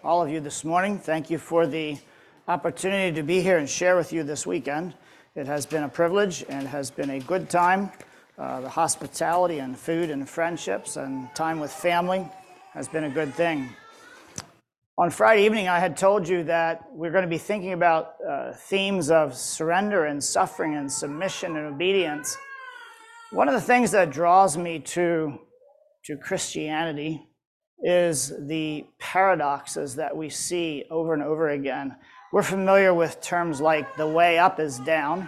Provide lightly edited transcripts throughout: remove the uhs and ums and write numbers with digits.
all of you this morning. Thank you for the opportunity to be here and share with you this weekend. It has been a privilege and has been a good time. The hospitality and food and friendships and time with family has been a good thing. On Friday evening, I had told you that we're going to be thinking about themes of surrender and suffering and submission and obedience. One of the things that draws me to Christianity is the paradoxes that we see over and over again. We're familiar with terms like the way up is down.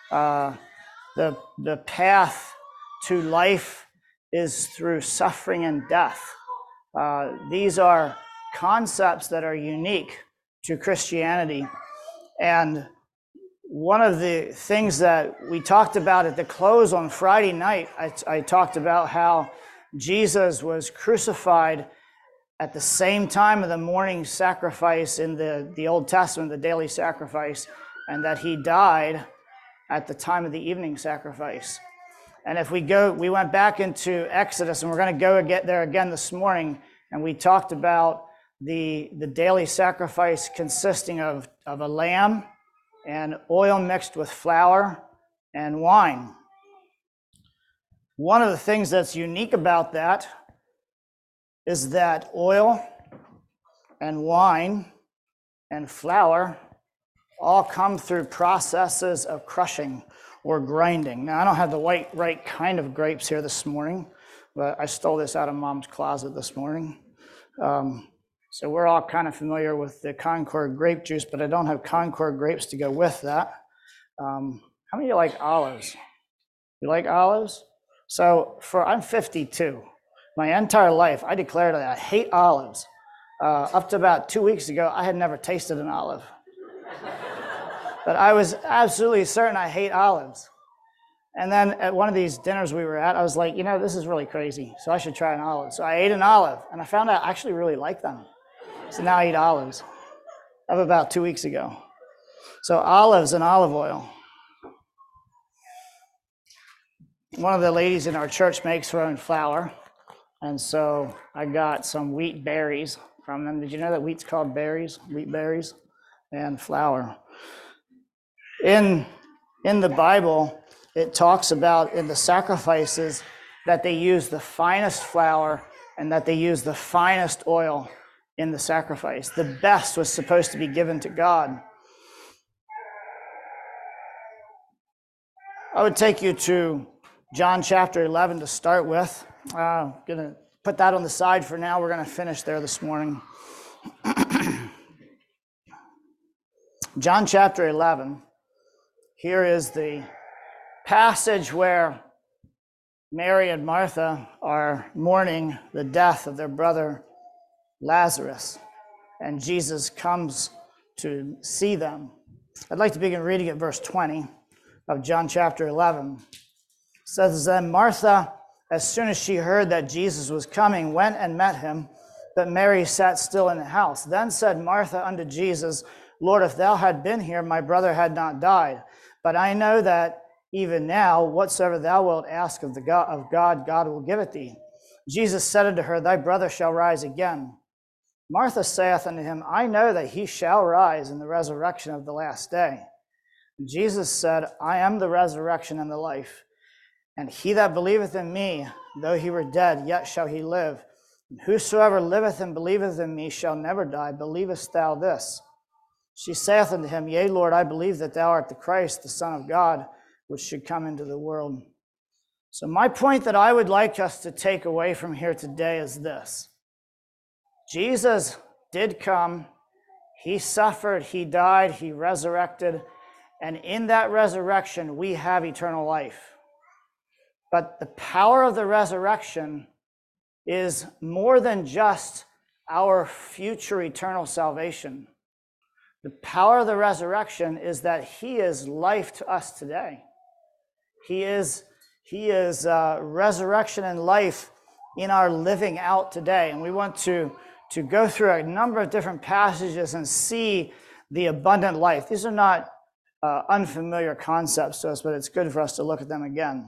The path to life is through suffering and death. These are concepts that are unique to Christianity. And one of the things that we talked about at the close on Friday night, I talked about how Jesus was crucified at the same time of the morning sacrifice in the Old Testament, the daily sacrifice, and that he died at the time of the evening sacrifice. And if we went back into Exodus, and we're going to get there again this morning, and we talked about the daily sacrifice consisting of a lamb and oil mixed with flour and wine. One of the things that's unique about that is that oil and wine and flour all come through processes of crushing or grinding. Now, I don't have the right kind of grapes here this morning, but I stole this out of Mom's closet this morning. So we're all kind of familiar with the Concord grape juice, but I don't have Concord grapes to go with that. How many of you like olives? You like olives? So I'm 52. My entire life, I declared that I hate olives. Up to about 2 weeks ago, I had never tasted an olive. But I was absolutely certain I hate olives. And then at one of these dinners we were at, I was like, this is really crazy, so I should try an olive. So I ate an olive, and I found out I actually really like them. So now I eat olives. Of about 2 weeks ago. So olives and olive oil. One of the ladies in our church makes her own flour. And so I got some wheat berries from them. Did you know that wheat's called berries? Wheat berries and flour. In the Bible, it talks about in the sacrifices that they use the finest flour and that they use the finest oil in the sacrifice. The best was supposed to be given to God. I would take you to John chapter 11 to start with. I'm going to put that on the side for now. We're going to finish there this morning. John chapter 11. Here is the passage where Mary and Martha are mourning the death of their brother Lazarus, and Jesus comes to see them. I'd like to begin reading at verse 20 of John chapter 11. It says, "Then Martha, as soon as she heard that Jesus was coming, went and met him, but Mary sat still in the house. Then said Martha unto Jesus, Lord, if thou had been here, my brother had not died. But I know that even now, whatsoever thou wilt ask of God, God will give it thee. Jesus said unto her, Thy brother shall rise again. Martha saith unto him, I know that he shall rise in the resurrection of the last day. And Jesus said, I am the resurrection and the life. And he that believeth in me, though he were dead, yet shall he live. And whosoever liveth and believeth in me shall never die. Believest thou this? She saith unto him, Yea, Lord, I believe that thou art the Christ, the Son of God, which should come into the world. So my point that I would like us to take away from here today is this. Jesus did come, he suffered, he died, he resurrected, and in that resurrection we have eternal life. But the power of the resurrection is more than just our future eternal salvation. The power of the resurrection is that he is life to us today. He is resurrection and life in our living out today. And we want to go through a number of different passages and see the abundant life. These are not unfamiliar concepts to us, but it's good for us to look at them again.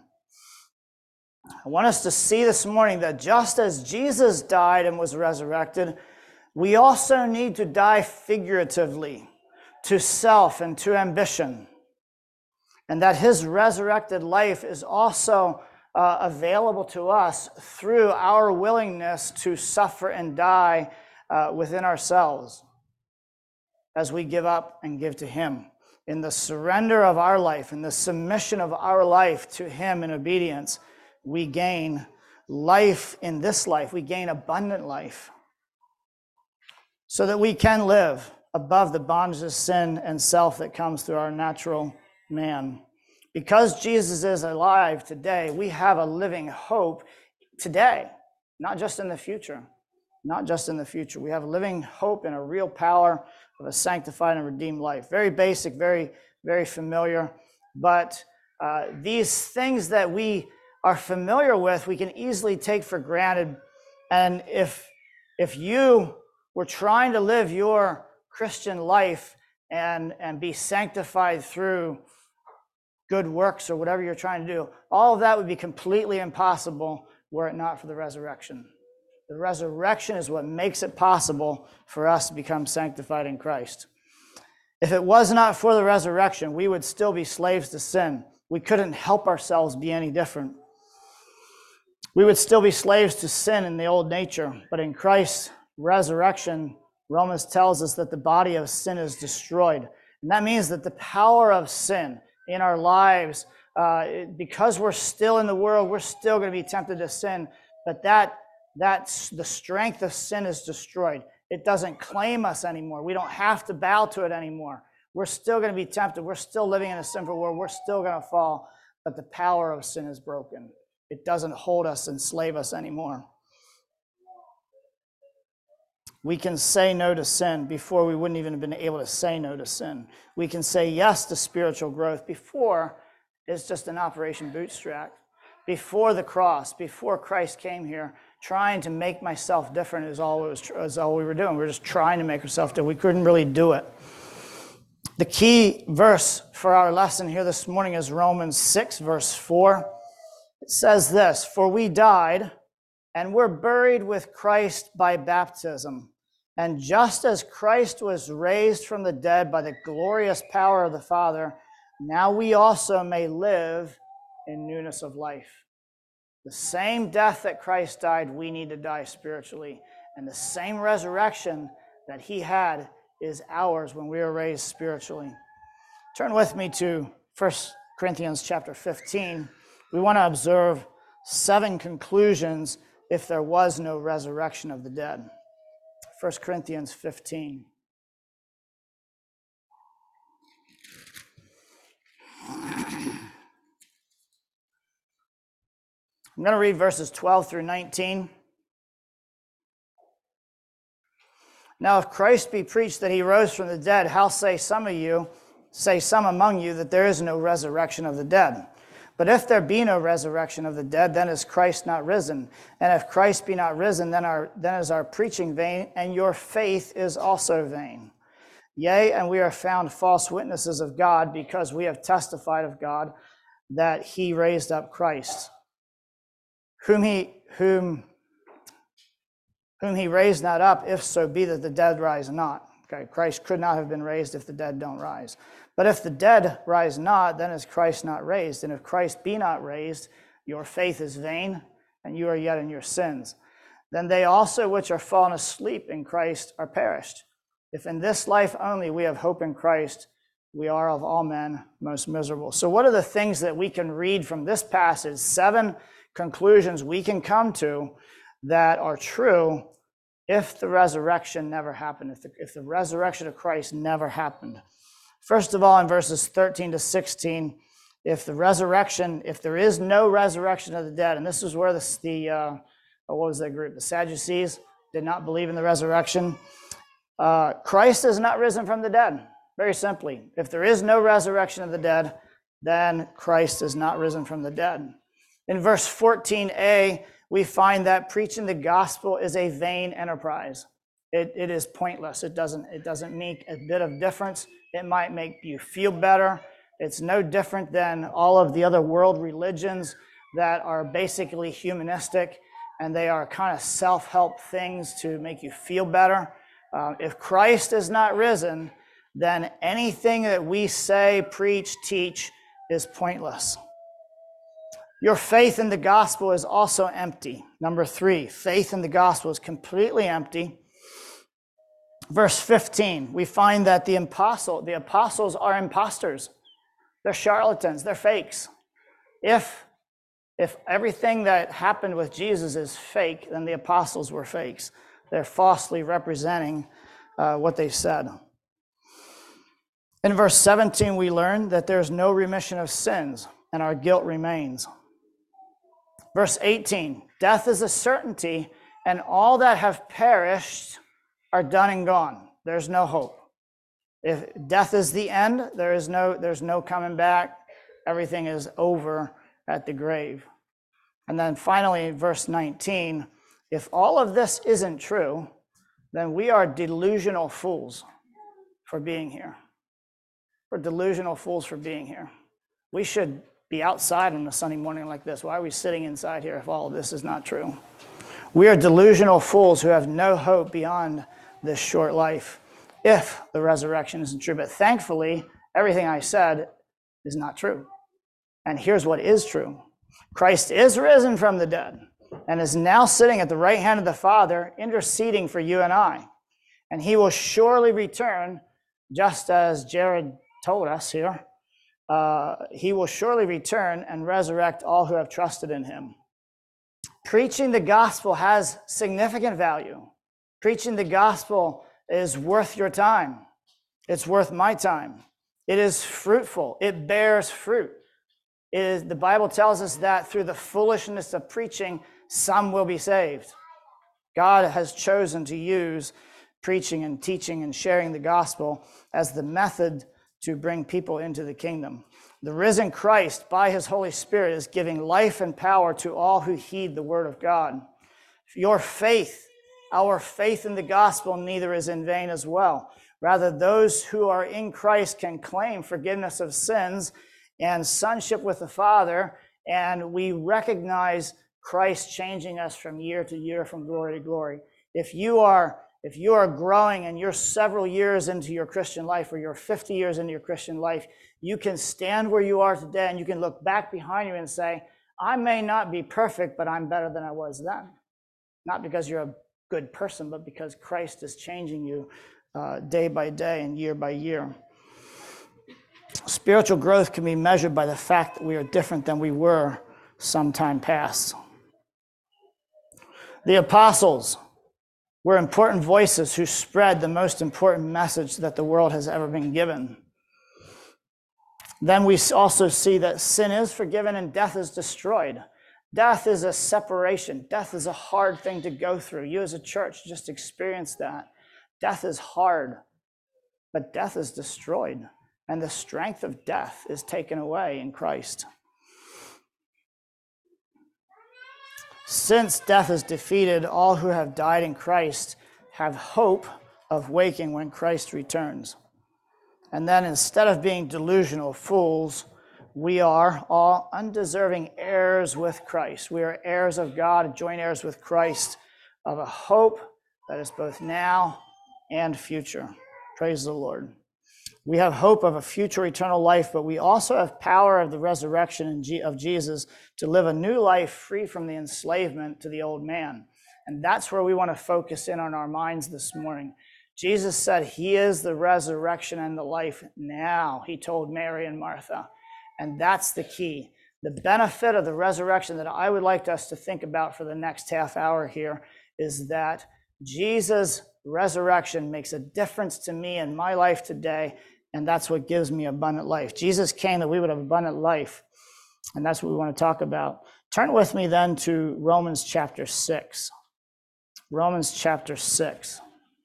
I want us to see this morning that just as Jesus died and was resurrected, we also need to die figuratively to self and to ambition. And that his resurrected life is also available to us through our willingness to suffer and die within ourselves as we give up and give to him. In the surrender of our life, in the submission of our life to him in obedience, we gain life in this life. We gain abundant life so that we can live above the bondage of sin and self that comes through our natural man. Because Jesus is alive today, we have a living hope today, not just in the future. Not just in the future. We have a living hope and a real power of a sanctified and redeemed life. Very basic, very, very familiar. But these things that we are familiar with, we can easily take for granted. And if you were trying to live your Christian life and be sanctified through good works or whatever you're trying to do, all of that would be completely impossible were it not for the resurrection. The resurrection is what makes it possible for us to become sanctified in Christ. If it was not for the resurrection, we would still be slaves to sin. We couldn't help ourselves be any different. We would still be slaves to sin in the old nature, but in Christ's resurrection, Romans tells us that the body of sin is destroyed. And that means that the power of sin in our lives, because we're still in the world, we're still going to be tempted to sin, but that's the strength of sin is destroyed. It doesn't claim us anymore. We don't have to bow to it anymore. We're still going to be tempted. We're still living in a sinful world. We're still going to fall, but the power of sin is broken. It doesn't hold us and enslave us anymore. We can say no to sin before we wouldn't even have been able to say no to sin. We can say yes to spiritual growth before it's just an Operation Bootstrap. Before the cross, before Christ came here, trying to make myself different is all we were doing. We were just trying to make ourselves different. We couldn't really do it. The key verse for our lesson here this morning is Romans 6, verse 4. It says this, "For we died and were buried with Christ by baptism. And just as Christ was raised from the dead by the glorious power of the Father, now we also may live in newness of life." The same death that Christ died, we need to die spiritually. And the same resurrection that he had is ours when we are raised spiritually. Turn with me to 1 Corinthians chapter 15. We want to observe 7 conclusions if there was no resurrection of the dead. 1 Corinthians 15. I'm going to read verses 12 through 19. "Now if Christ be preached that he rose from the dead, how say some among you that there is no resurrection of the dead? But if there be no resurrection of the dead, then is Christ not risen? And if Christ be not risen, then is our preaching vain, and your faith is also vain. Yea, and we are found false witnesses of God, because we have testified of God that he raised up Christ, whom he raised not up, if so be that the dead rise not." Okay, Christ could not have been raised if the dead don't rise. "But if the dead rise not, then is Christ not raised. And if Christ be not raised, your faith is vain, and you are yet in your sins. Then they also which are fallen asleep in Christ are perished. If in this life only we have hope in Christ, we are of all men most miserable." So what are the things that we can read from this passage? 7 conclusions we can come to that are true if the resurrection never happened, if the resurrection of Christ never happened. First of all, in verses 13 to 16, if there is no resurrection of the dead, and this is where what was that group? The Sadducees did not believe in the resurrection. Christ is not risen from the dead, very simply. If there is no resurrection of the dead, then Christ is not risen from the dead. In verse 14a, we find that preaching the gospel is a vain enterprise. It is pointless. It doesn't make a bit of difference. It might make you feel better. It's no different than all of the other world religions that are basically humanistic, and they are kind of self-help things to make you feel better. If Christ is not risen, then anything that we say, preach, teach is pointless. Your faith in the gospel is also empty. Number 3, faith in the gospel is completely empty. Verse 15, we find that the apostles are imposters. They're charlatans, they're fakes. If everything that happened with Jesus is fake, then the apostles were fakes. They're falsely representing what they said. In verse 17, we learn that there's no remission of sins and our guilt remains. Verse 18, death is a certainty and all that have perished are done and gone. There's no hope. If death is the end, there's no coming back. Everything is over at the grave. And then finally, verse 19, if all of this isn't true, then we are delusional fools for being here. We're delusional fools for being here. We should be outside on a Sunday morning like this. Why are we sitting inside here if all of this is not true? We are delusional fools who have no hope beyond this short life if the resurrection isn't true. But thankfully, everything I said is not true. And here's what is true. Christ is risen from the dead and is now sitting at the right hand of the Father, interceding for you and I. And he will surely return, just as Jared told us here. He will surely return and resurrect all who have trusted in him. Preaching the gospel has significant value. Preaching the gospel is worth your time. It's worth my time. It is fruitful. It bears fruit. The Bible tells us that through the foolishness of preaching, some will be saved. God has chosen to use preaching and teaching and sharing the gospel as the method to bring people into the kingdom. The risen Christ, by his Holy Spirit, is giving life and power to all who heed the word of God. Your faith, our faith in the gospel, neither is in vain as well. Rather, those who are in Christ can claim forgiveness of sins and sonship with the Father, and we recognize Christ changing us from year to year, from glory to glory. If you are growing and you're several years into your Christian life, or you're 50 years into your Christian life, you can stand where you are today and you can look back behind you and say, I may not be perfect, but I'm better than I was then. Not because you're a good person, but because Christ is changing you day by day and year by year. Spiritual growth can be measured by the fact that we are different than we were some time past. The apostles were important voices who spread the most important message that the world has ever been given. Then we also see that sin is forgiven and death is destroyed. Death is a separation. Death is a hard thing to go through. You as a church just experienced that. Death is hard, but death is destroyed. And the strength of death is taken away in Christ. Since death is defeated, all who have died in Christ have hope of waking when Christ returns. And then instead of being delusional fools, we are all undeserving heirs with Christ. We are heirs of God, joint heirs with Christ, of a hope that is both now and future. Praise the Lord. We have hope of a future eternal life, but we also have power of the resurrection of Jesus to live a new life free from the enslavement to the old man. And that's where we want to focus in on our minds this morning. Jesus said he is the resurrection and the life now, he told Mary and Martha. And that's the key. The benefit of the resurrection that I would like us to think about for the next half hour here is that Jesus' resurrection makes a difference to me in my life today. And that's what gives me abundant life. Jesus came that we would have abundant life. And that's what we want to talk about. Turn with me then to Romans chapter 6. Romans chapter 6.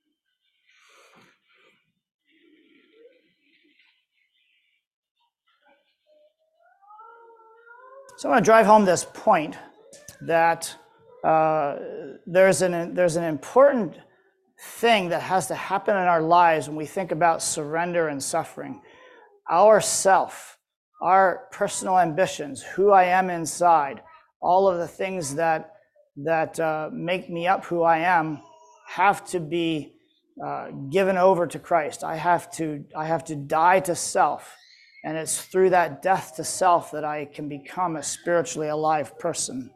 So I want to drive home this point that there's an important thing that has to happen in our lives when we think about surrender and suffering. Our self, our personal ambitions, who I am inside, all of the things that make me up who I am have to be given over to Christ. I have to die to self. And it's through that death to self that I can become a spiritually alive person.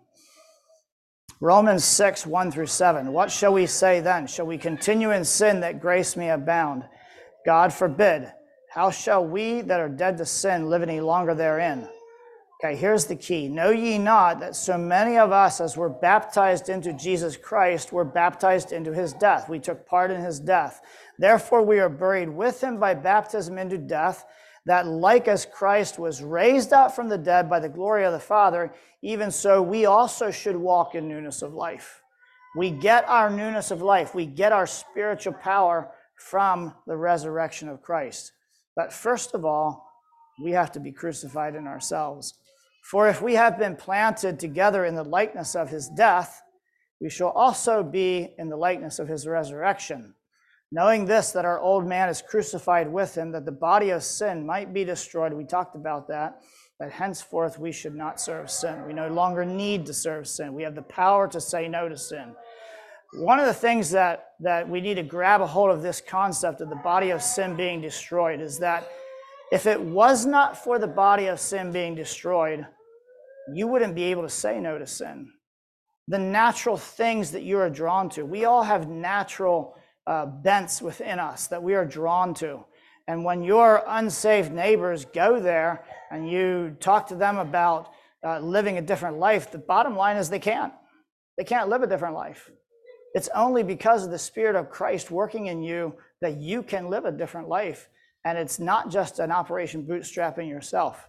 Romans 6, 1-7. What shall we say then? Shall we continue in sin that grace may abound? God forbid. How shall we that are dead to sin live any longer therein? Okay, here's the key. Know ye not that so many of us as were baptized into Jesus Christ were baptized into his death. We took part in his death. Therefore we are buried with him by baptism into death, that like as Christ was raised up from the dead by the glory of the Father, even so we also should walk in newness of life. We get our newness of life. We get our spiritual power from the resurrection of Christ. But first of all, we have to be crucified in ourselves. For if we have been planted together in the likeness of his death, we shall also be in the likeness of his resurrection. Knowing this, that our old man is crucified with him, that the body of sin might be destroyed. We talked about that henceforth we should not serve sin. We no longer need to serve sin. We have the power to say no to sin. One of the things that we need to grab a hold of this concept of the body of sin being destroyed is that if it was not for the body of sin being destroyed, you wouldn't be able to say no to sin. The natural things that you are drawn to, we all have natural bents within us that we are drawn to. And when your unsaved neighbors go there and you talk to them about living a different life, the bottom line is they can't. They can't live a different life. It's only because of the Spirit of Christ working in you that you can live a different life. And it's not just an operation bootstrapping yourself.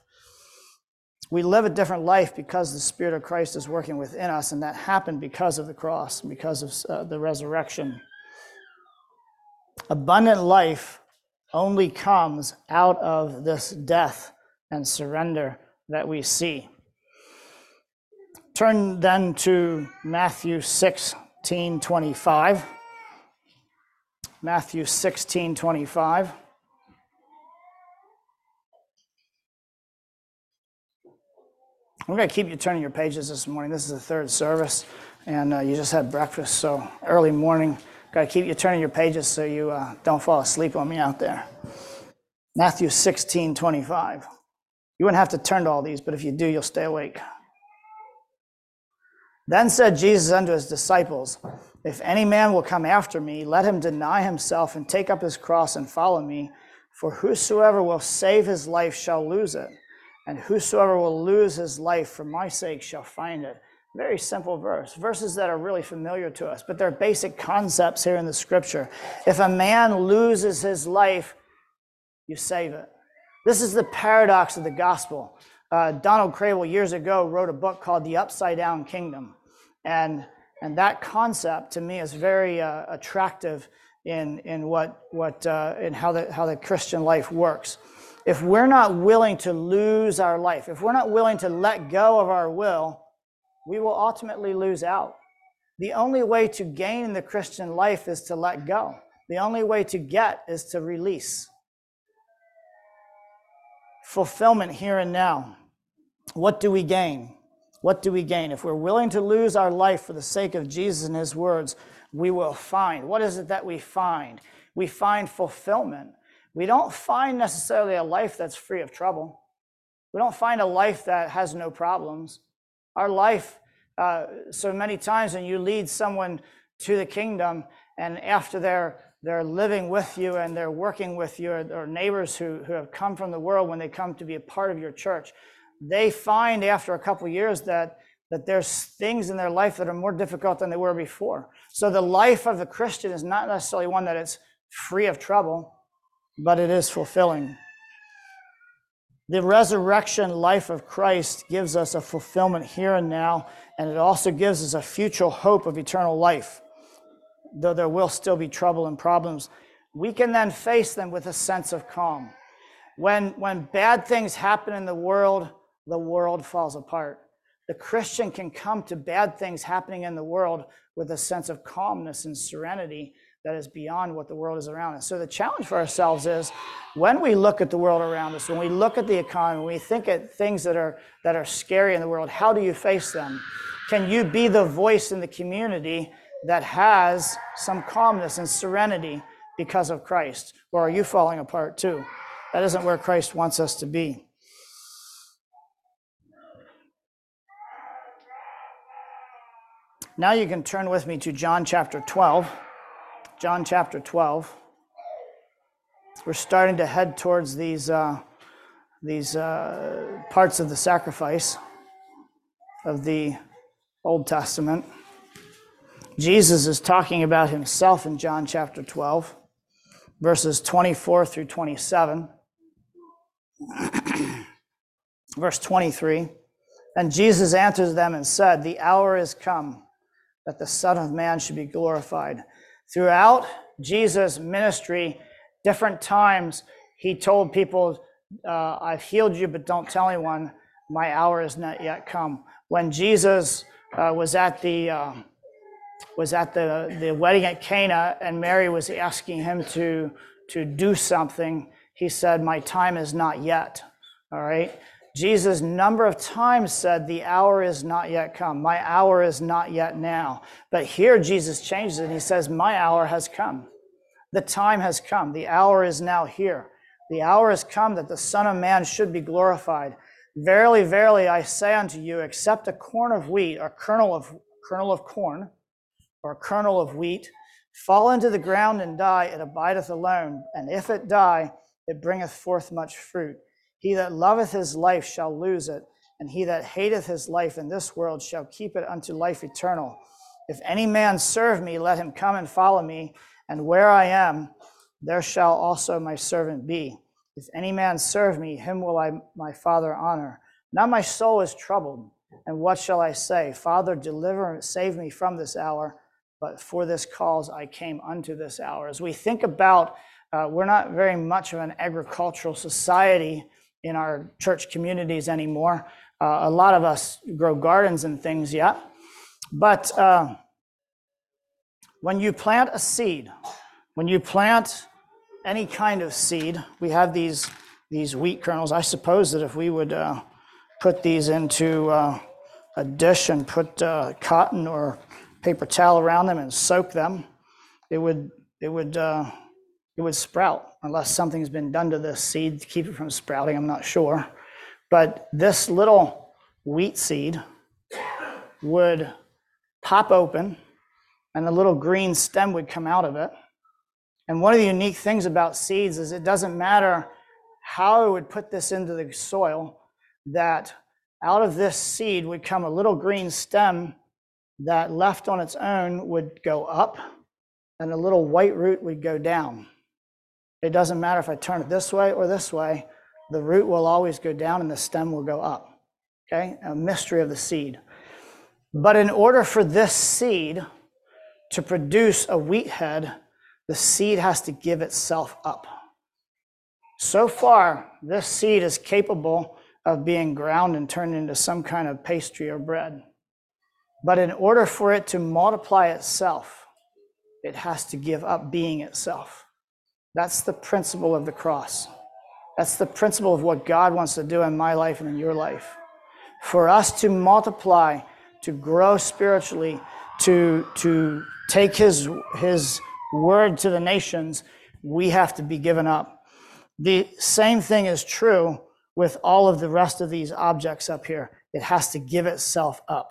We live a different life because the Spirit of Christ is working within us, and that happened because of the cross, because of the resurrection. Abundant life only comes out of this death and surrender that we see. Turn then to Matthew 16:25. Matthew 16:25. We're going to keep you turning your pages this morning. This is the third service, and you just had breakfast, so early morning. Got to keep you turning your pages so you don't fall asleep on me out there. Matthew 16:25. You wouldn't have to turn to all these, but if you do, you'll stay awake. Then said Jesus unto his disciples, if any man will come after me, let him deny himself and take up his cross and follow me. For whosoever will save his life shall lose it, and whosoever will lose his life for my sake shall find it. Very simple verse. Verses that are really familiar to us, but they're basic concepts here in the scripture. If a man loses his life, you save it. This is the paradox of the gospel. Donald Crable years ago wrote a book called The Upside Down Kingdom. And that concept to me is very attractive in how the Christian life works. If we're not willing to lose our life, if we're not willing to let go of our will, we will ultimately lose out. The only way to gain in the Christian life is to let go. The only way to get is to release. Fulfillment here and now. What do we gain? What do we gain? If we're willing to lose our life for the sake of Jesus and his words, we will find. What is it that we find? We find fulfillment. We don't find necessarily a life that's free of trouble. We don't find a life that has no problems. Our life, so many times when you lead someone to the kingdom and after they're living with you and they're working with you, or neighbors who have come from the world, when they come to be a part of your church, they find after a couple of years that there's things in their life that are more difficult than they were before. So the life of the Christian is not necessarily one that is free of trouble, but it is fulfilling. The resurrection life of Christ gives us a fulfillment here and now, and it also gives us a future hope of eternal life. Though there will still be trouble and problems, we can then face them with a sense of calm. When bad things happen in the world falls apart. The Christian can come to bad things happening in the world with a sense of calmness and serenity that is beyond what the world is around us. So the challenge for ourselves is, when we look at the world around us, when we look at the economy, when we think at things that are scary in the world, how do you face them? Can you be the voice in the community that has some calmness and serenity because of Christ? Or are you falling apart too? That isn't where Christ wants us to be. Now you can turn with me to John chapter 12. John chapter 12. We're starting to head towards these parts of the sacrifice of the Old Testament. Jesus is talking about himself in John chapter 12, verses 24 through 27. Verse 23, and Jesus answers them and said, the hour is come that the Son of Man should be glorified. Throughout Jesus' ministry, different times he told people, I've healed you, but don't tell anyone, my hour is not yet come. When Jesus was at the wedding at Cana and Mary was asking him to do something, he said, my time is not yet. All right. Jesus number of times said, the hour is not yet come. My hour is not yet now. But here Jesus changes it. He says, my hour has come. The time has come. The hour is now here. The hour has come that the Son of Man should be glorified. Verily, verily, I say unto you, except a corn of wheat or kernel of corn or a kernel of wheat fall into the ground and die, it abideth alone. And if it die, it bringeth forth much fruit. He that loveth his life shall lose it, and he that hateth his life in this world shall keep it unto life eternal. If any man serve me, let him come and follow me, and where I am, there shall also my servant be. If any man serve me, him will my Father honor. Now my soul is troubled, and what shall I say? Father, deliver and save me from this hour, but for this cause I came unto this hour. As we think about, we're not very much of an agricultural society in our church communities anymore. A lot of us grow gardens and things yet. But when you plant a seed, when you plant any kind of seed, we have these wheat kernels. I suppose that if we would put these into a dish and put cotton or paper towel around them and soak them, it would sprout, unless something's been done to this seed to keep it from sprouting. I'm not sure. But this little wheat seed would pop open and a little green stem would come out of it. And one of the unique things about seeds is it doesn't matter how it would put this into the soil, that out of this seed would come a little green stem that left on its own would go up, and a little white root would go down. It doesn't matter if I turn it this way or this way, the root will always go down and the stem will go up. Okay? A mystery of the seed. But in order for this seed to produce a wheat head, the seed has to give itself up. So far, this seed is capable of being ground and turned into some kind of pastry or bread. But in order for it to multiply itself, it has to give up being itself. That's the principle of the cross. That's the principle of what God wants to do in my life and in your life. For us to multiply, to grow spiritually, to take his word to the nations, we have to be given up. The same thing is true with all of the rest of these objects up here. It has to give itself up.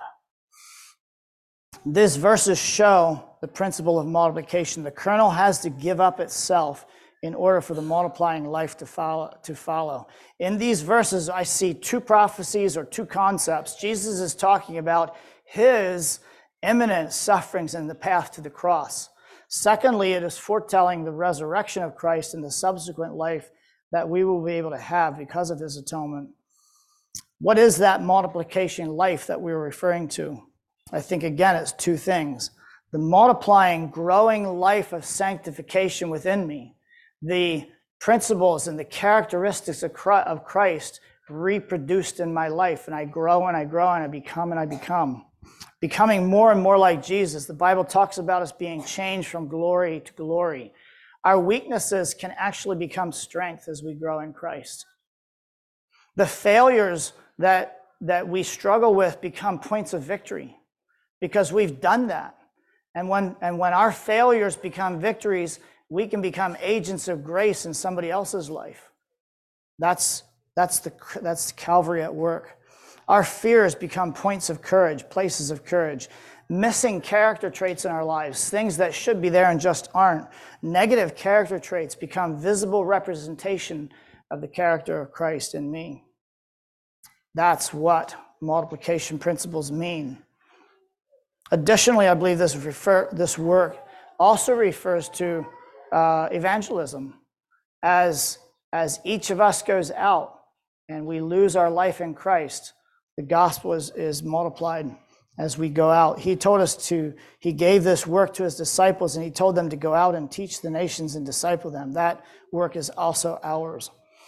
These verses show the principle of multiplication. The kernel has to give up itself in order for the multiplying life to follow. In these verses, I see two prophecies or two concepts. Jesus is talking about his imminent sufferings in the path to the cross. Secondly, it is foretelling the resurrection of Christ and the subsequent life that we will be able to have because of his atonement. What is that multiplication life that we're referring to? I think, again, it's two things. The multiplying, growing life of sanctification within me, the principles and the characteristics of Christ reproduced in my life, and I grow and I grow and I become and I become. Becoming more and more like Jesus. The Bible talks about us being changed from glory to glory. Our weaknesses can actually become strength as we grow in Christ. The failures that we struggle with become points of victory because we've done that. And when our failures become victories, we can become agents of grace in somebody else's life. That's Calvary at work. Our fears become points of courage, places of courage. Missing character traits in our lives, things that should be there and just aren't. Negative character traits become visible representation of the character of Christ in me. That's what multiplication principles mean. Additionally, I believe this work also refers to evangelism. As each of us goes out and we lose our life in Christ, the gospel is multiplied as we go out. He gave this work to his disciples, and he told them to go out and teach the nations and disciple them. That work is also ours.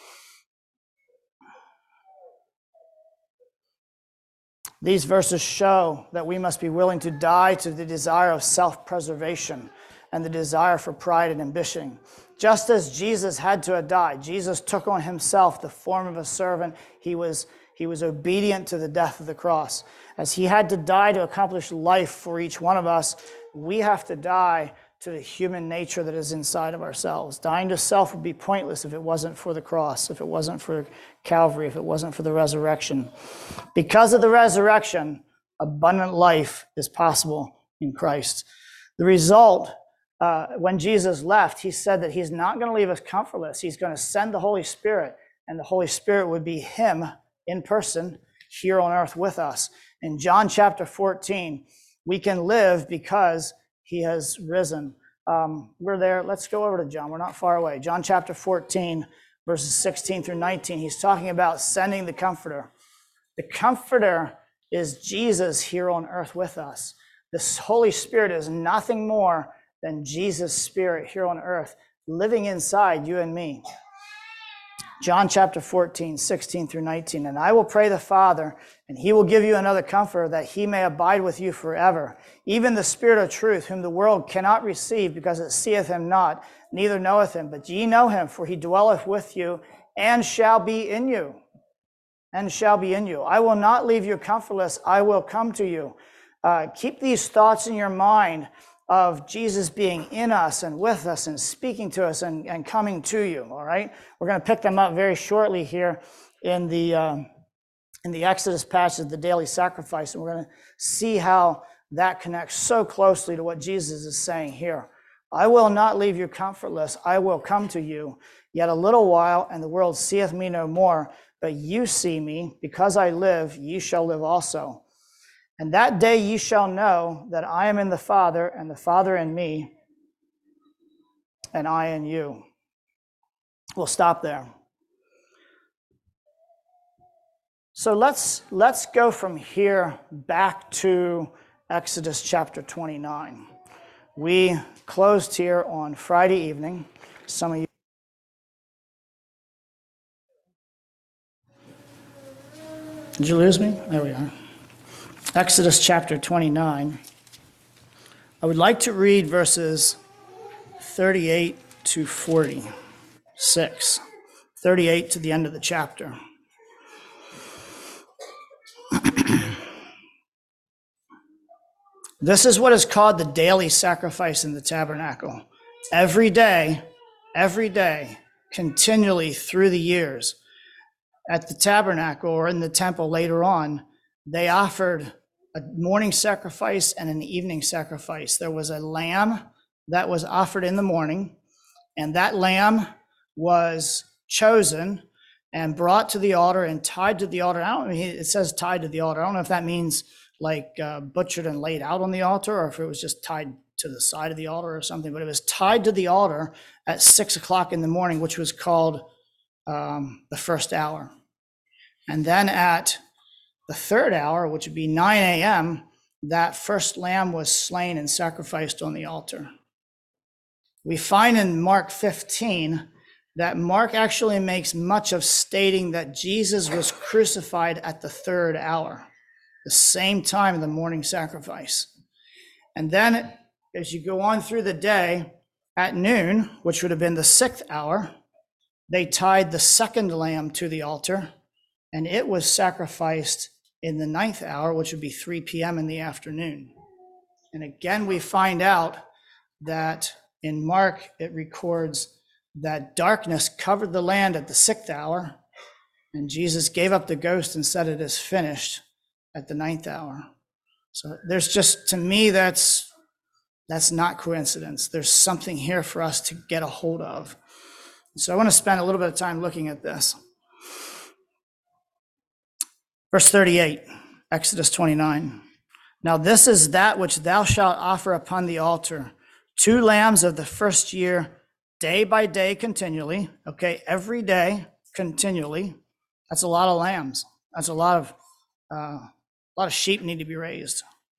These verses show that we must be willing to die to the desire of self-preservation and the desire for pride and ambition. Just as Jesus had to die, Jesus took on himself the form of a servant. He was obedient to the death of the cross. As he had to die to accomplish life for each one of us, we have to die to the human nature that is inside of ourselves. Dying to self would be pointless if it wasn't for the cross, if it wasn't for Calvary, if it wasn't for the resurrection. Because of the resurrection, abundant life is possible in Christ. The result, when Jesus left, he said that he's not going to leave us comfortless. He's going to send the Holy Spirit, and the Holy Spirit would be him in person here on earth with us. In John chapter 14, we can live because he has risen. We're there. Let's go over to John. We're not far away. John chapter 14, verses 16 through 19. He's talking about sending the Comforter. The Comforter is Jesus here on earth with us. The Holy Spirit is nothing more than Jesus' Spirit here on earth, living inside you and me. John chapter 14, 16 through 19. And I will pray the Father, and he will give you another Comforter, that he may abide with you forever. Even the Spirit of truth, whom the world cannot receive, because it seeth him not, neither knoweth him. But ye know him, for he dwelleth with you, and shall be in you. And shall be in you. I will not leave you comfortless. I will come to you. Keep these thoughts in your mind of Jesus being in us and with us and speaking to us and coming to you, all right? We're going to pick them up very shortly here in the Exodus passage, the daily sacrifice, and we're going to see how that connects so closely to what Jesus is saying here. I will not leave you comfortless. I will come to you. Yet a little while, and the world seeth me no more, but you see me. Because I live, ye shall live also. And that day ye shall know that I am in the Father, and the Father in me, and I in you. We'll stop there. So let's go from here back to Exodus chapter 29. We closed here on Friday evening. Some of you. Did you lose me? There we are. Exodus chapter 29. I would like to read verses 38 to 46. 38 to the end of the chapter. This is what is called the daily sacrifice in the tabernacle. Every day, continually through the years, at the tabernacle or in the temple later on, they offered a morning sacrifice and an evening sacrifice. There was a lamb that was offered in the morning, and that lamb was chosen and brought to the altar and tied to the altar. It says tied to the altar. I don't know if that means like butchered and laid out on the altar, or if it was just tied to the side of the altar or something, but it was tied to the altar at 6 o'clock in the morning, which was called the first hour. And then at the third hour, which would be 9 a.m., that first lamb was slain and sacrificed on the altar. We find in Mark 15 that Mark actually makes much of stating that Jesus was crucified at the third hour, the same time of the morning sacrifice. And then as you go on through the day, at noon, which would have been the 6th hour, they tied the second lamb to the altar, and it was sacrificed in the 9th hour, which would be 3 p.m. in the afternoon. And again, we find out that In Mark, it records that darkness covered the land at the 6th hour, and Jesus gave up the ghost and said, "It is finished," at the 9th hour. So there's just, to me, that's not coincidence. There's something here for us to get a hold of. So I want to spend a little bit of time looking at this. Verse 38, Exodus 29. "Now this is that which thou shalt offer upon the altar, 2 lambs of the first year, day by day continually." Okay, every day continually. That's a lot of lambs. That's a lot of sheep need to be raised.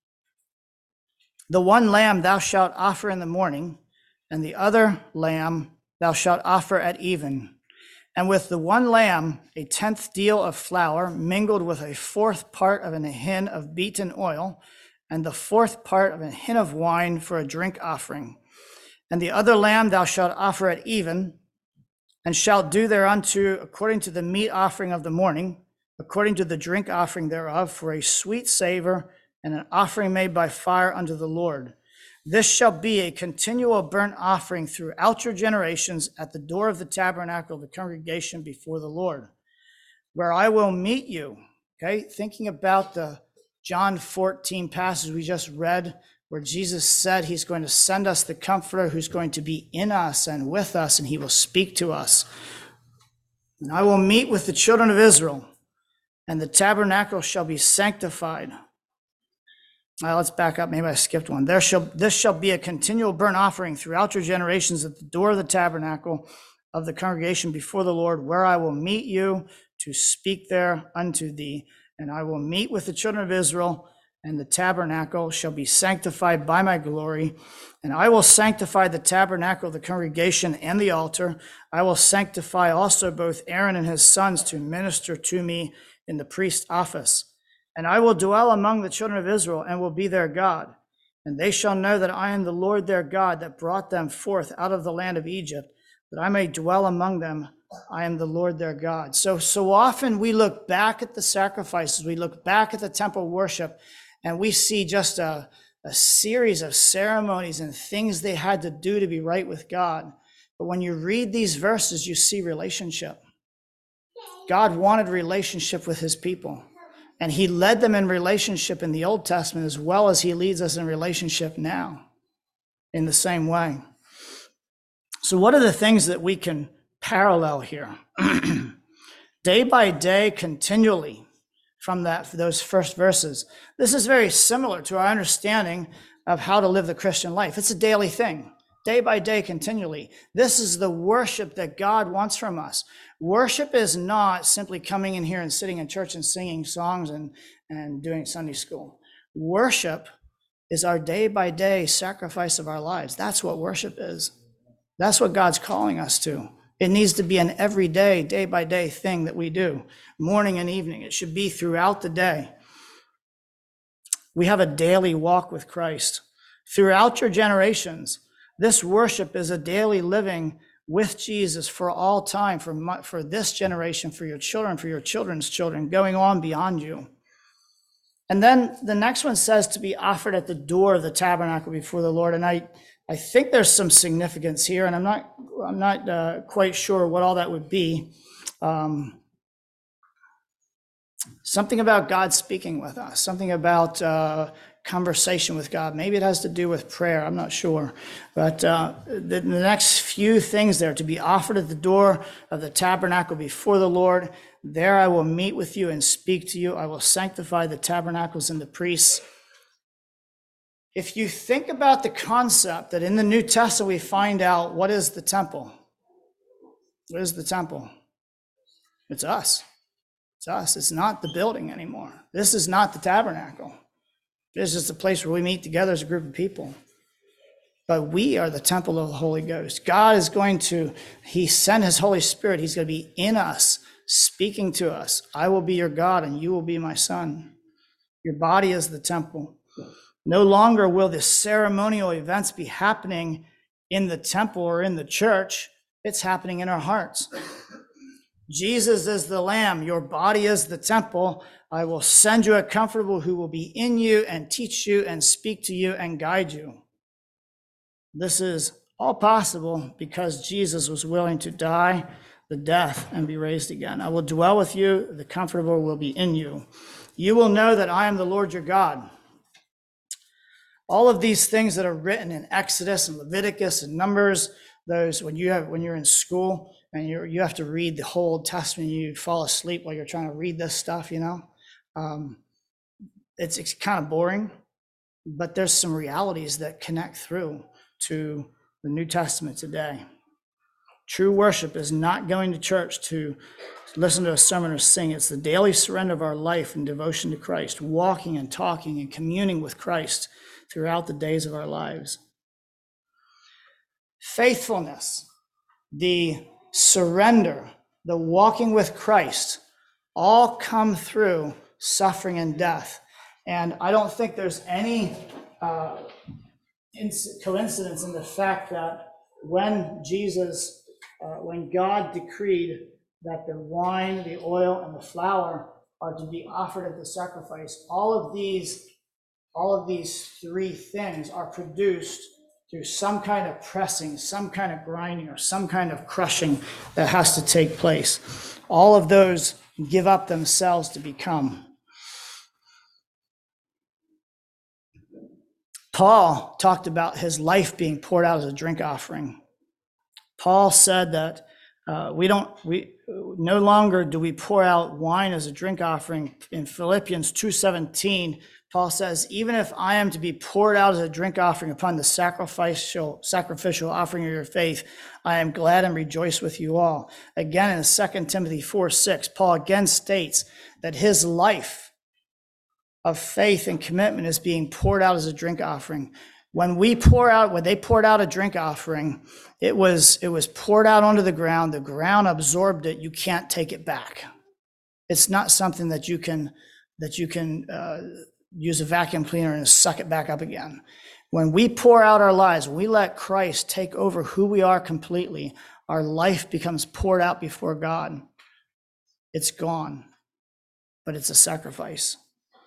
"The one lamb thou shalt offer in the morning, and the other lamb thou shalt offer at even. And with the one lamb, a 10th deal of flour mingled with a 4th part of an hin of beaten oil, and the 4th part of an hin of wine for a drink offering. And the other lamb thou shalt offer at even, and shalt do thereunto according to the meat offering of the morning, according to the drink offering thereof, for a sweet savor and an offering made by fire unto the Lord. This shall be a continual burnt offering throughout your generations at the door of the tabernacle of the congregation before the Lord, where I will meet you." Okay, thinking about the John 14 passage we just read, where Jesus said he's going to send us the Comforter who's going to be in us and with us, and he will speak to us. "And I will meet with the children of Israel, and the tabernacle shall be sanctified." Let's back up. Maybe I skipped one. "This shall be a continual burnt offering throughout your generations at the door of the tabernacle of the congregation before the Lord, where I will meet you to speak there unto thee. And I will meet with the children of Israel, and the tabernacle shall be sanctified by my glory. And I will sanctify the tabernacle of the congregation and the altar. I will sanctify also both Aaron and his sons to minister to me in the priest's office. And I will dwell among the children of Israel and will be their God. And they shall know that I am the Lord their God that brought them forth out of the land of Egypt, that I may dwell among them. I am the Lord their God." So often we look back at the sacrifices, we look back at the temple worship, and we see just a series of ceremonies and things they had to do to be right with God. But when you read these verses, you see relationship. God wanted relationship with his people. And he led them in relationship in the Old Testament as well as he leads us in relationship now in the same way. So what are the things that we can parallel here? Day by day, continually, from those first verses. This is very similar to our understanding of how to live the Christian life. It's a daily thing. Day by day, continually. This is the worship that God wants from us. Worship is not simply coming in here and sitting in church and singing songs and doing Sunday school. Worship is our day by day sacrifice of our lives. That's what worship is. That's what God's calling us to. It needs to be an everyday, day by day thing that we do, morning and evening. It should be throughout the day. We have a daily walk with Christ. Throughout your generations, this worship is a daily living with Jesus for all time, for this generation, for your children, for your children's children, going on beyond you. And then the next one says to be offered at the door of the tabernacle before the Lord. And I think there's some significance here, and I'm not quite sure what all that would be. Something about God speaking with us, something about conversation with God. Maybe it has to do with prayer. I'm not sure. But the next few things there, to be offered at the door of the tabernacle before the Lord. There I will meet with you and speak to you. I will sanctify the tabernacles and the priests. If you think about the concept that in the New Testament we find out what is the temple. What is the temple? It's us. It's us. It's not the building anymore. This is not the tabernacle. This is the place where we meet together as a group of people. But we are the temple of the Holy Ghost. God is going to, he sent his Holy Spirit. He's going to be in us, speaking to us. I will be your God and you will be my son. Your body is the temple. No longer will the ceremonial events be happening in the temple or in the church. It's happening in our hearts. Jesus is the Lamb. Your body is the temple. I will send you a comforter who will be in you and teach you and speak to you and guide you. This is All possible because Jesus was willing to die the death and be raised again. I will dwell with you, the Comforter will be in you. You will know that I am the Lord your God. All of these things that are written in Exodus and Leviticus and Numbers, those when you're in school and you have to read the whole Old Testament, you fall asleep while you're trying to read this stuff, it's kind of boring, but there's some realities that connect through to the New Testament today. True worship is not going to church to listen to a sermon or sing. It's the daily surrender of our life and devotion to Christ, walking and talking and communing with Christ throughout the days of our lives. Faithfulness, the surrender, the walking with Christ, all come through suffering and death. And I don't think there's any coincidence in the fact that when God decreed that the wine, the oil, and the flour are to be offered at the sacrifice, all of these three things are produced through some kind of pressing, some kind of grinding, or some kind of crushing that has to take place. All of those give up themselves to become. Paul talked about his life being poured out as a drink offering. Paul said that no longer do we pour out wine as a drink offering. In Philippians 2:17, Paul says, even if I am to be poured out as a drink offering upon the sacrificial offering of your faith, I am glad and rejoice with you all. Again, in 2 Timothy 4:6, Paul again states that his life of faith and commitment is being poured out as a drink offering. When they poured out a drink offering, it was poured out onto the ground absorbed it, you can't take it back. It's not something that you can use a vacuum cleaner and suck it back up again. When we pour out our lives, when we let Christ take over who we are completely, our life becomes poured out before God. It's gone, but it's a sacrifice.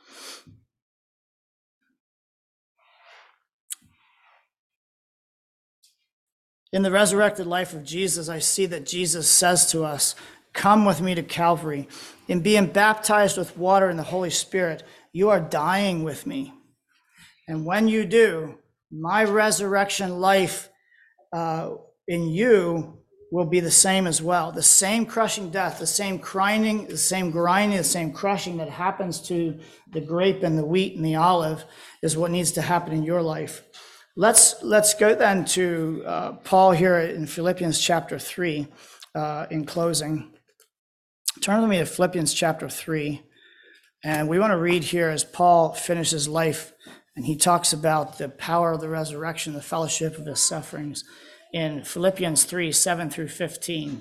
In the resurrected life of Jesus, I see that Jesus says to us, come with me to Calvary. In being baptized with water and the Holy Spirit, you are dying with me. And when you do, my resurrection life in you will be the same as well. The same crushing death, the same grinding, the same crushing that happens to the grape and the wheat and the olive is what needs to happen in your life. Let's go then to Paul here in Philippians chapter 3 in closing. Turn with me to Philippians chapter 3. And we want to read here as Paul finishes life and he talks about the power of the resurrection, the fellowship of his sufferings in Philippians 3, 7 through 15.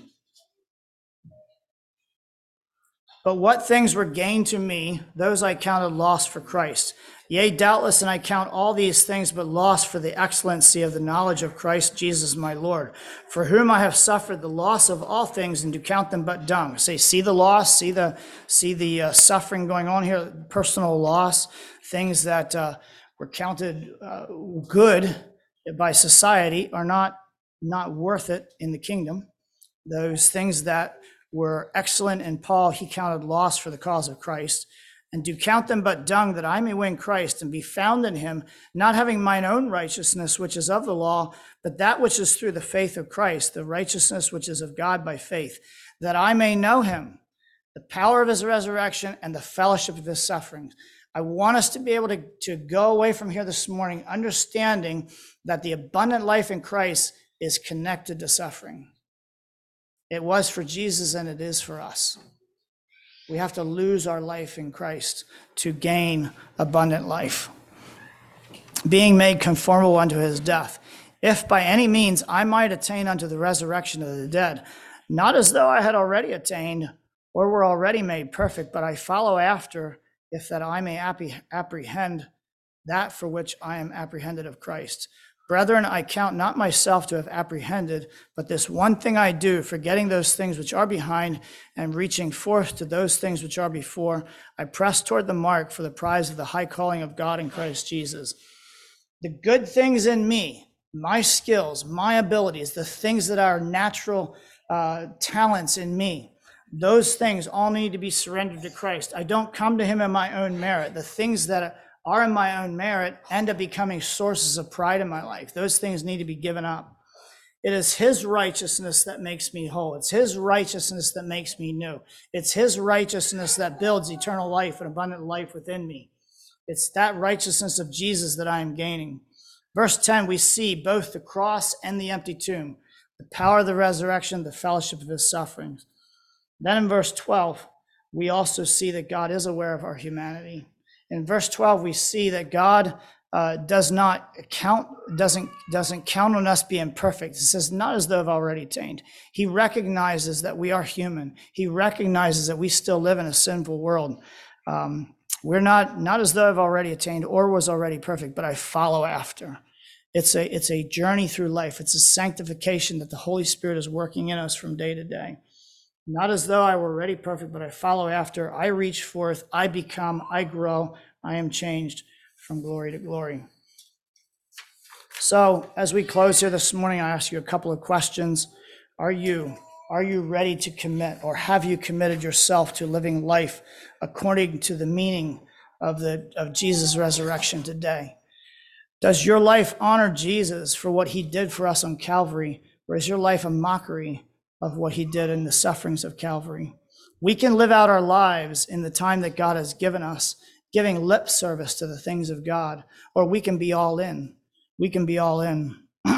But what things were gained to me, those I counted loss for Christ. Yea, doubtless, and I count all these things but loss for the excellency of the knowledge of Christ Jesus my Lord, for whom I have suffered the loss of all things and do count them but dung. Say, see the loss, see the suffering going on here, personal loss, things that were counted good by society are not worth it in the kingdom. Those things that were excellent in Paul, he counted loss for the cause of Christ. And do count them but dung, that I may win Christ and be found in him, not having mine own righteousness, which is of the law, but that which is through the faith of Christ, the righteousness which is of God by faith, that I may know him, the power of his resurrection and the fellowship of his sufferings. I want us to be able to go away from here this morning, understanding that the abundant life in Christ is connected to suffering. It was for Jesus and it is for us. We have to lose our life in Christ to gain abundant life, being made conformable unto his death, if by any means I might attain unto the resurrection of the dead, not as though I had already attained or were already made perfect, but I follow after, if that I may apprehend that for which I am apprehended of Christ. Brethren, I count not myself to have apprehended, but this one thing I do, forgetting those things which are behind and reaching forth to those things which are before, I press toward the mark for the prize of the high calling of God in Christ Jesus. The good things in me my skills, my abilities, the things that are natural talents in me, those things all need to be surrendered to Christ. I don't come to him in my own merit. The things that are in my own merit end up becoming sources of pride in my life. Those things need to be given up. It is his righteousness that makes me whole. It's his righteousness that makes me new. It's his righteousness that builds eternal life and abundant life within me. It's that righteousness of Jesus that I am gaining. Verse 10, we see both the cross and the empty tomb, the power of the resurrection, the fellowship of his sufferings. Then in verse 12, we also see that God is aware of our humanity. In verse 12, we see that God doesn't count on us being perfect. It says, not as though I've already attained. He recognizes that we are human. He recognizes that we still live in a sinful world. We're not as though I've already attained or was already perfect, but I follow after. It's a journey through life. It's a sanctification that the Holy Spirit is working in us from day to day. Not as though I were already perfect, but I follow after. I reach forth. I become. I grow. I am changed from glory to glory. So as we close here this morning, I ask you a couple of questions. Are you ready to commit, or have you committed yourself to living life according to the meaning of Jesus' resurrection today? Does your life honor Jesus for what he did for us on Calvary, or is your life a mockery of what he did in the sufferings of Calvary? We can live out our lives in the time that God has given us, giving lip service to the things of God, or we can be all in. We can be all in.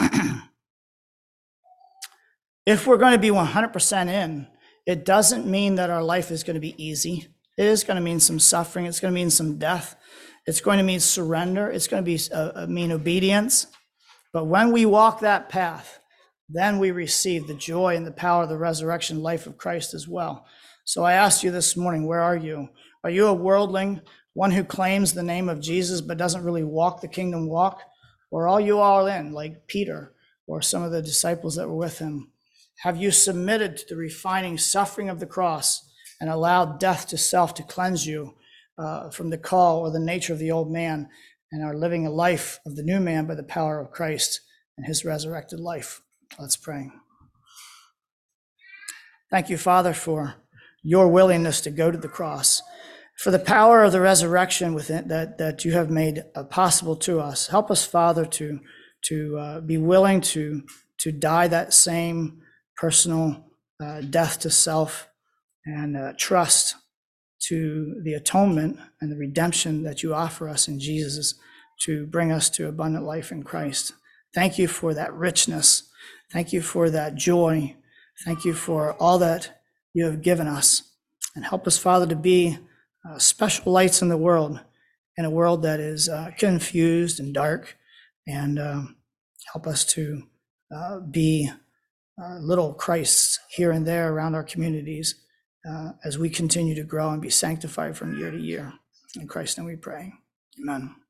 If we're going to be 100% in, it doesn't mean that our life is going to be easy. It is going to mean some suffering. It's going to mean some death. It's going to mean surrender. It's going to mean obedience. But when we walk that path, then we receive the joy and the power of the resurrection life of Christ as well. So I ask you this morning, where are you? Are you a worldling, one who claims the name of Jesus but doesn't really walk the kingdom walk? Or are you all in, like Peter or some of the disciples that were with him? Have you submitted to the refining suffering of the cross and allowed death to self to cleanse you from the call or the nature of the old man, and are living a life of the new man by the power of Christ and his resurrected life? Let's pray. Thank you, Father, for your willingness to go to the cross, for the power of the resurrection within that you have made possible to us. Help us, Father, to be willing to die that same personal death to self, and trust to the atonement and the redemption that you offer us in Jesus to bring us to abundant life in Christ. Thank you for that richness. Thank you for that joy. Thank you for all that you have given us. And help us, Father, to be special lights in the world, in a world that is confused and dark. And help us to be little Christs here and there around our communities as we continue to grow and be sanctified from year to year. In Christ's name we pray. Amen.